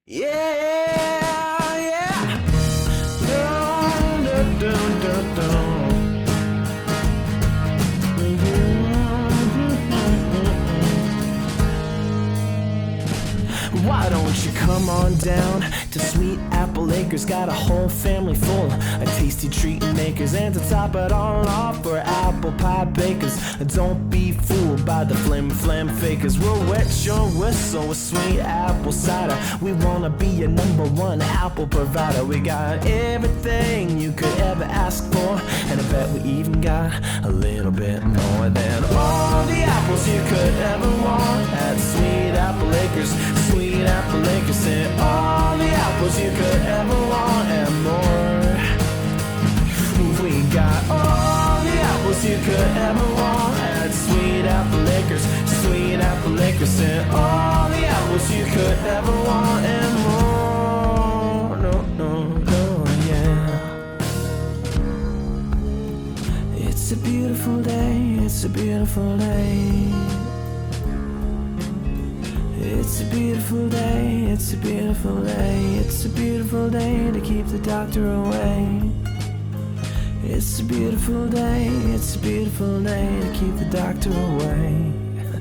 Yeah, yeah. Dun, dun, dun, dun, dun. Why don't you come on down to Sweet Apple Acres? Got a whole family full of tasty treat makers, and to top it all off, we're apple pie bakers. Don't be fooled by the flim flam fakers. We'll wet your whistle with sweet apple cider. We wanna be your #1 apple provider. We got everything you could ever ask for, and I bet we even got a little bit more than all the apples you could ever want at Sweet Apple Acres. Sweet Apple Acres, and all the apples you could ever want and more. We got all the apples you could ever want at Sweet Apple Acres. Sweet Apple Acres, and all the apples you could ever want and more. No, yeah. It's a beautiful day, it's a beautiful day. It's a beautiful day, it's a beautiful day. It's a beautiful day to keep the doctor away. It's a beautiful day, it's a beautiful day to keep the doctor away.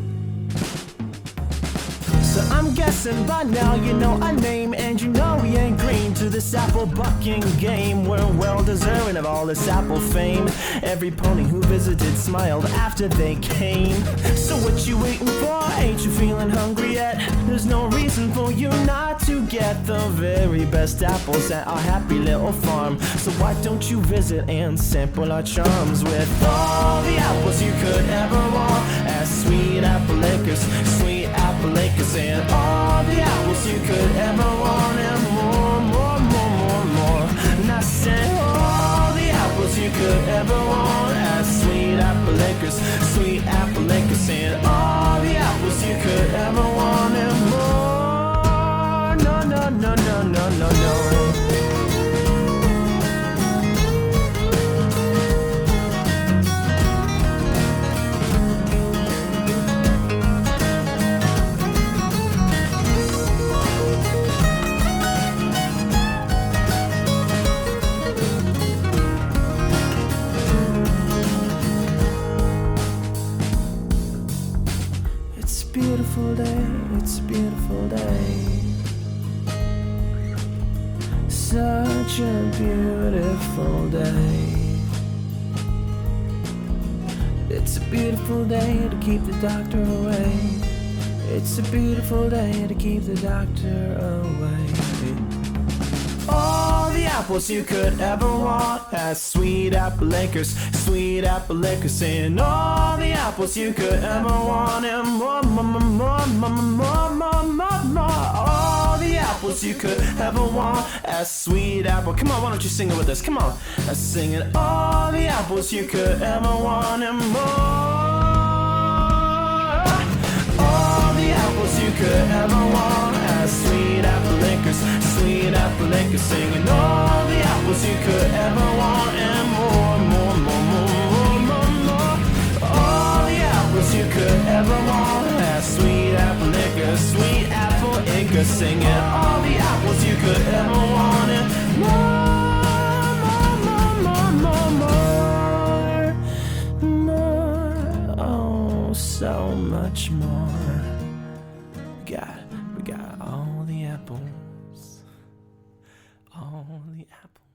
So I'm guessing by now you know our name, and you know we ain't green to this apple bucking game. We're well deserving of all this apple fame. Every pony who visited smiled after they came. So what you waiting for? Ain't you feeling hungry yet? There's no reason for you not to get the very best apples at our happy little farm. So why don't you visit and sample our charms with all the apples you could ever want at Sweet Apple Acres. Sweet Apple Acres, and all the apples you could ever want and more, more, more, more, more. And I said all the apples you could ever want at Sweet Apple Acres. Sweet Apple Acres, and all the apples you could ever want and more. No. It's a beautiful day, it's a beautiful day. Such a beautiful day. It's a beautiful day to keep the doctor away. It's a beautiful day to keep the doctor away. All the apples you could ever want at Sweet Apple Acres. Sweet Apple Acres, and all the apples you could ever want and more, more, more, more, more, more, more, more. All the apples you could ever want at Sweet Apple. Come on, why don't you sing it with us? Come on, let's sing it. All the apples you could ever want and more. All the apples you could ever want at Sweet Apple Acres. Sweet Apple Acres, singing all the apples you could ever want and more, more, more, more, more, more. All the apples you could ever want at Sweet Apple Acres. Sweet Apple Acres, singing all the apples you could ever want and more, more, more, more, more. Oh, so much more. We got all the apples. All the apples.